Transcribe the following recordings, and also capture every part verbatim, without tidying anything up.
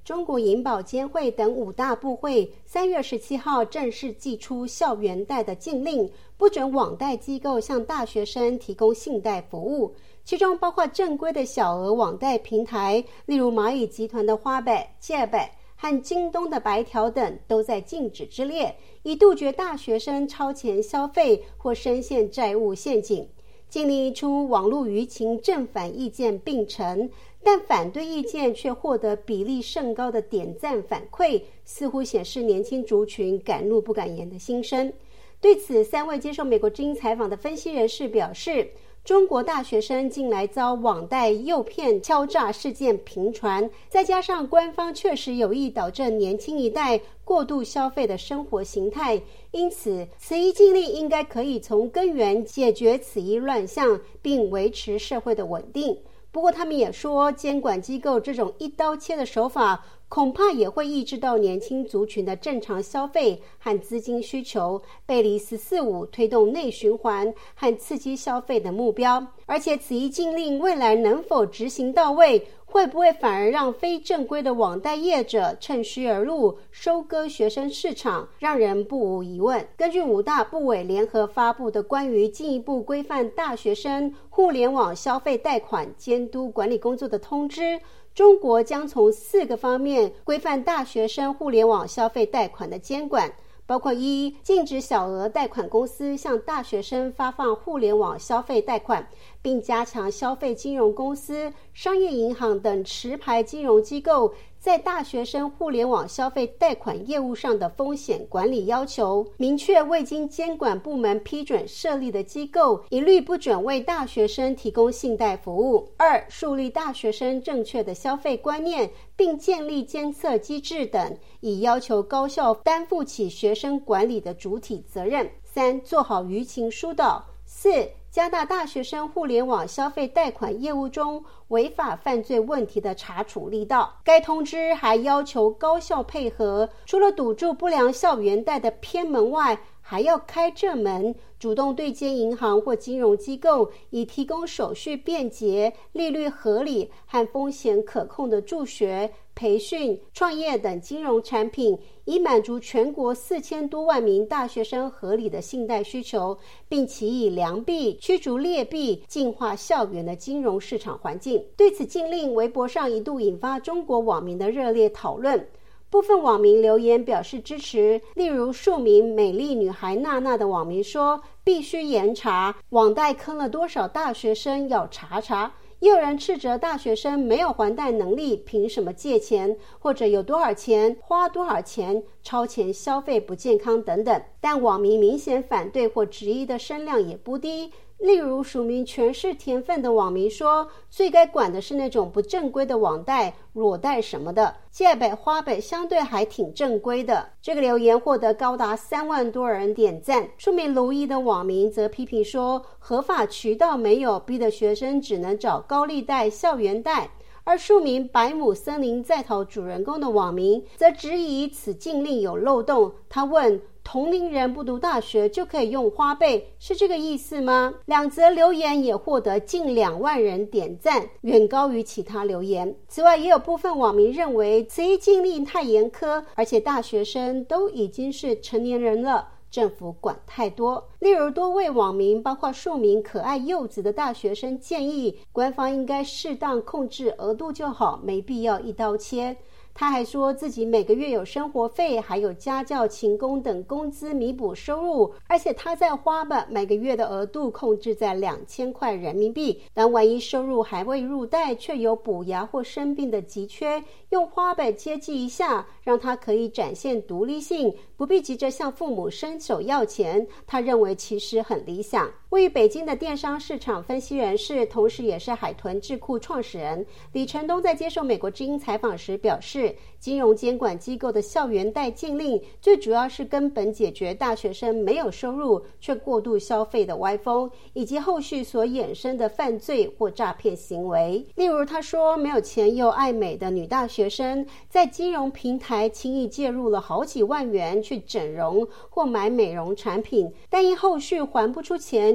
中国银保监会等五大部会三月十七号正式祭出校园贷的禁令，不准网贷机构向大学生提供信贷服务，其中包括正规的小额网贷平台，例如蚂蚁集团的花呗、借呗和京东的白条等都在禁止之列，以杜绝大学生超前消费或深陷债务陷阱。禁令一出，网络舆情正反意见并陈，但反对意见却获得比例甚高的点赞反馈，似乎显示年轻族群敢怒不敢言的心声。对此，三位接受美国之音采访的分析人士表示，中国大学生近来遭网贷诱骗敲诈事件频传，再加上官方确实有意导致年轻一代过度消费的生活形态，因此此一禁令应该可以从根源解决此一乱象，并维持社会的稳定。不过他们也说，监管机构这种一刀切的手法恐怕也会抑制到年轻族群的正常消费和资金需求，背离十四五推动内循环和刺激消费的目标。而且此一禁令未来能否执行到位，会不会反而让非正规的网贷业者趁虚而入，收割学生市场，让人不无疑问。根据五大部委联合发布的关于进一步规范大学生互联网消费贷款监督管理工作的通知，中国将从四个方面规范大学生互联网消费贷款的监管，包括一、禁止小额贷款公司向大学生发放互联网消费贷款，并加强消费金融公司、商业银行等持牌金融机构在大学生互联网消费贷款业务上的风险管理要求，明确未经监管部门批准设立的机构一律不准为大学生提供信贷服务。二、树立大学生正确的消费观念，并建立监测机制等，以要求高校担负起学生管理的主体责任。三、做好舆情疏导。四、加大大学生互联网消费贷款业务中违法犯罪问题的查处力道。该通知还要求高校配合，除了堵住不良校园贷的偏门外，还要开正门，主动对接银行或金融机构，以提供手续便捷、利率合理和风险可控的助学、培训、创业等金融产品，以满足全国四千多万名大学生合理的信贷需求，并其以良币驱逐劣币，净化校园的金融市场环境。对此禁令，微博上一度引发中国网民的热烈讨论。部分网民留言表示支持，例如数名美丽女孩娜娜的网民说，必须严查，网贷坑了多少大学生要查查。也有人斥责大学生没有还贷能力，凭什么借钱，或者有多少钱花多少钱，超前消费不健康等等。但网民明显反对或质疑的声量也不低。例如署名全是甜分的网民说，最该管的是那种不正规的网贷、裸贷什么的，借呗、花呗相对还挺正规的。这个留言获得高达三万多人点赞。署名卢一的网民则批评说，合法渠道没有，逼得学生只能找高利贷、校园贷。而数名百亩森林在逃主人公的网民则质疑此禁令有漏洞。他问，同龄人不读大学就可以用花呗，是这个意思吗？两则留言也获得近两万人点赞，远高于其他留言。此外，也有部分网民认为此一禁令太严苛，而且大学生都已经是成年人了，政府管太多。例如多位网民包括数名可爱幼稚的大学生建议，官方应该适当控制额度就好，没必要一刀切。他还说自己每个月有生活费，还有家教、勤工等工资弥补收入，而且他在花呗每个月的额度控制在两千块人民币，但万一收入还未入袋，却有补牙或生病的急缺，用花呗接济一下，让他可以展现独立性，不必急着向父母伸手要钱，他认为其实很理想。位于北京的电商市场分析人士，同时也是海豚智库创始人李承东在接受美国之音采访时表示，金融监管机构的校园贷禁令最主要是根本解决大学生没有收入却过度消费的歪风，以及后续所衍生的犯罪或诈骗行为。例如他说，没有钱又爱美的女大学生在金融平台轻易介入了好几万元去整容或买美容产品，但因后续还不出钱，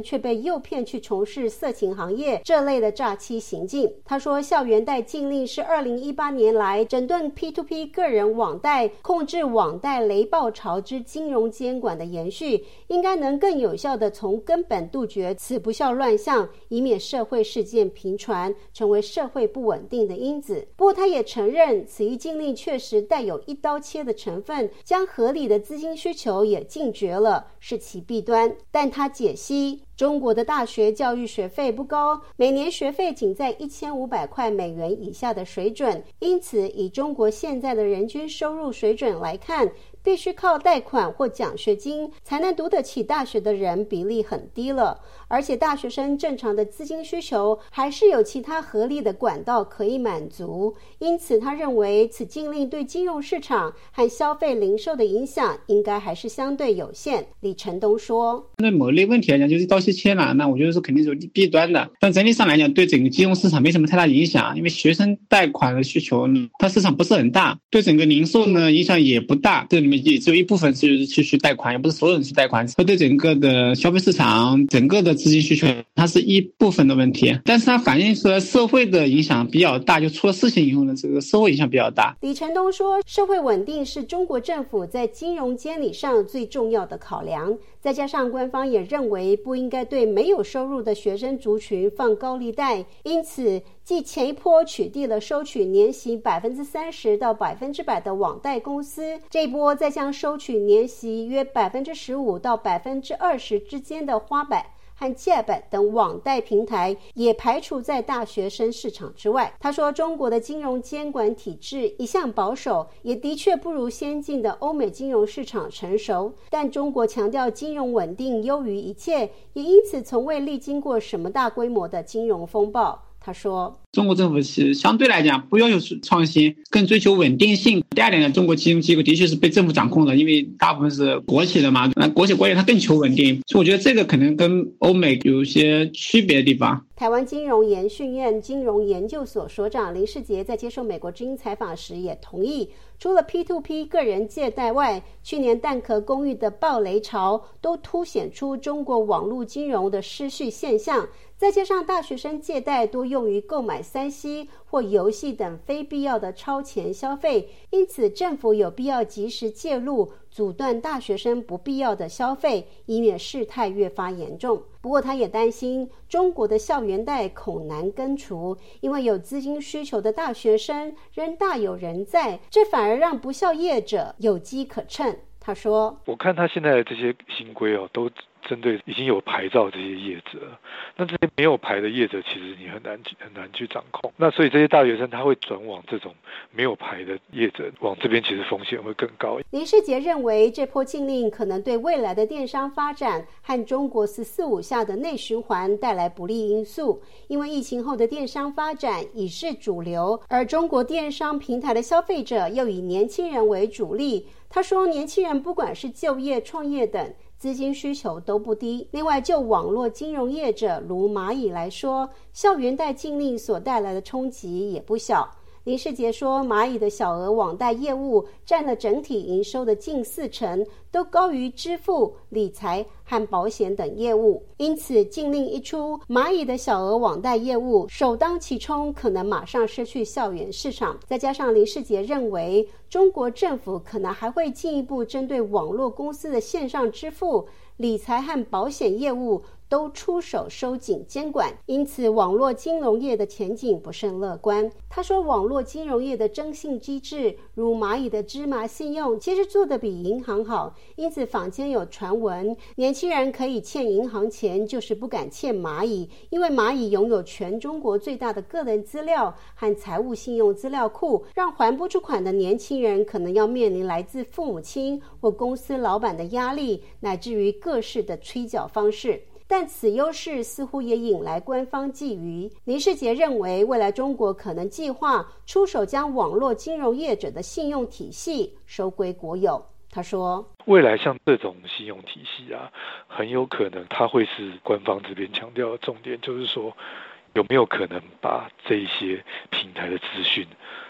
却被诱骗去从事色情行业这类的诈欺行径。他说，校园贷禁令是二零一八年来整顿 P to P 个人网贷、控制网贷雷暴潮之金融监管的延续，应该能更有效地从根本杜绝此不孝乱象，以免社会事件频传，成为社会不稳定的因子。不过他也承认，此一禁令确实带有一刀切的成分，将合理的资金需求也禁绝了，是其弊端。但他解析，中国的大学教育学费不高，每年学费仅在一千五百块美元以下的水准，因此以中国现在的人均收入水准来看，必须靠贷款或奖学金才能读得起大学的人比例很低了，而且大学生正常的资金需求还是有其他合理的管道可以满足，因此他认为此禁令对金融市场和消费零售的影响应该还是相对有限。李承东说， 那某类问题来讲，就是刀切切了，那我觉得是肯定是有弊端的，但整体上来讲对整个金融市场没什么太大影响，因为学生贷款的需求呢，它市场不是很大，对整个零售呢影响也不大，这里面也只有一部分是去去贷款，也不是所有人去贷款，它对整个的消费市场整个的资金需求它是一部分的问题，但是它反映出来社会的影响比较大，就出了事情以后呢，这个社会影响比较大。 李承东说，社会稳定是中国政府在金融监理上最重要的考量，再加上官方也认为不应该对没有收入的学生族群放高利贷，因此继前一波取缔了收取年息百分之三十到百分之百的网贷公司，这一波再将收取年息约百分之十五到百分之二十之间的花呗和借本等网贷平台也排除在大学生市场之外。他说，中国的金融监管体制一向保守，也的确不如先进的欧美金融市场成熟，但中国强调金融稳定优于一切，也因此从未历经过什么大规模的金融风暴。他说， 中国政府是相对来讲不要求创新，更追求稳定性。第二点呢，中国金融机构的确是被政府掌控的，因为大部分是国企的嘛，那国企国企它更求稳定，所以我觉得这个可能跟欧美有一些区别的地方。 台湾金融研训院金融研究所所长林世杰在接受美国之音采访时也同意，除了 P to P 个人借贷外，去年蛋壳公寓的暴雷潮都凸显出中国网络金融的失序现象，再加上大学生借贷多用于购买三 C 或游戏等非必要的超前消费，因此政府有必要及时介入，阻断大学生不必要的消费，以免事态越发严重。不过他也担心中国的校园贷恐难根除，因为有资金需求的大学生仍大有人在，这反而让不肖业者有机可乘。他说， 我看他现在的这些新规哦，都针对已经有牌照这些业者，那这些没有牌的业者其实你很难很难去掌控，那所以这些大学生他会转往这种没有牌的业者，往这边其实风险会更高。 林世杰认为，这波禁令可能对未来的电商发展和中国十四五下的内循环带来不利因素，因为疫情后的电商发展已是主流，而中国电商平台的消费者又以年轻人为主力。他说，年轻人不管是就业、创业等资金需求都不低。另外，就网络金融业者如蚂蚁来说，校园贷禁令所带来的冲击也不小。林世杰说，蚂蚁的小额网贷业务占了整体营收的近四成，都高于支付、理财和保险等业务。因此，禁令一出，蚂蚁的小额网贷业务首当其冲，可能马上失去校园市场。再加上林世杰认为，中国政府可能还会进一步针对网络公司的线上支付、理财和保险业务都出手收紧监管，因此网络金融业的前景不甚乐观。他说，网络金融业的征信机制如蚂蚁的芝麻信用其实做得比银行好，因此坊间有传闻年轻人可以欠银行钱，就是不敢欠蚂蚁，因为蚂蚁拥有全中国最大的个人资料和财务信用资料库，让还不出款的年轻人可能要面临来自父母亲或公司老板的压力，乃至于各式的催缴方式。但此优势似乎也引来官方觊觎。林世杰认为，未来中国可能计划出手将网络金融业者的信用体系收归国有。他说， 未来像这种信用体系啊，很有可能它会是官方这边强调的重点，就是说有没有可能把这些平台的资讯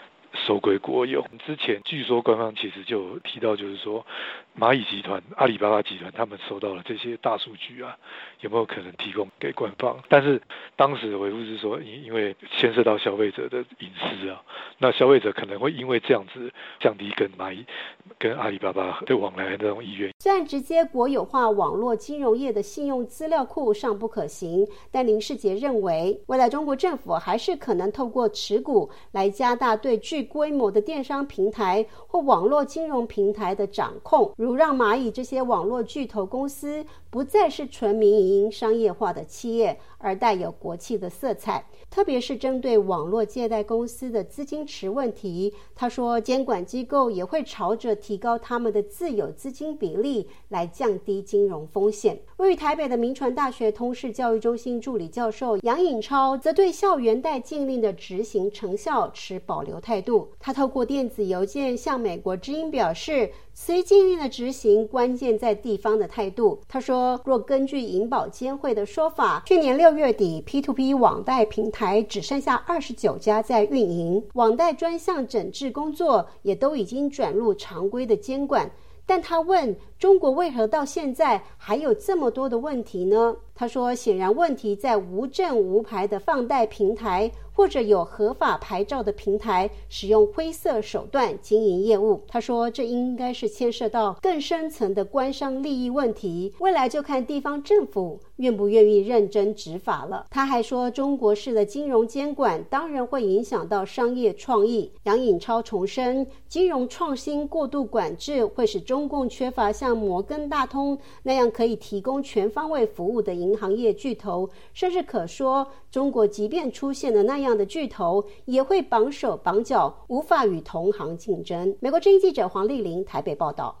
收归国有。之前据说官方其实就有提到，就是说蚂蚁集团、阿里巴巴集团他们收到了这些大数据啊，有没有可能提供给官方？但是当时的回复是说，因因为牵涉到消费者的隐私啊，那消费者可能会因为这样子降低跟蚂蚁、跟阿里巴巴的往来的那种意愿。 虽然直接国有化网络金融业的信用资料库尚不可行，但林世杰认为，未来中国政府还是可能透过持股来加大对具规模的电商平台或网络金融平台的掌控，如让蚂蚁这些网络巨头公司不再是纯民营商业化的企业，而带有国企的色彩。特别是针对网络借贷公司的资金池问题，他说监管机构也会朝着提高他们的自有资金比例来降低金融风险。位于台北的民传大学通识教育中心助理教授杨颖超则对校园贷禁令的执行成效持保留态度。他透过电子邮件向美国之音表示，此一禁令的执行关键在地方的态度。他说，若根据银保监会的说法，去年六月底 P to P 网贷平台只剩下二十九家在运营，网贷专项整治工作也都已经转入常规的监管。但他问，中国为何到现在还有这么多的问题呢？他说，显然问题在无证无牌的放贷平台，或者有合法牌照的平台使用灰色手段经营业务。他说，这应该是牵涉到更深层的官商利益问题，未来就看地方政府愿不愿意认真执法了。他还说，中国式的金融监管当然会影响到商业创意。杨颖超重申，金融创新过度管制会使中共缺乏像摩根大通那样可以提供全方位服务的银行业巨头，甚至可说中国即便出现了那样的巨头，也会绑手绑脚，无法与同行竞争。美国之音记者黄丽玲台北报道。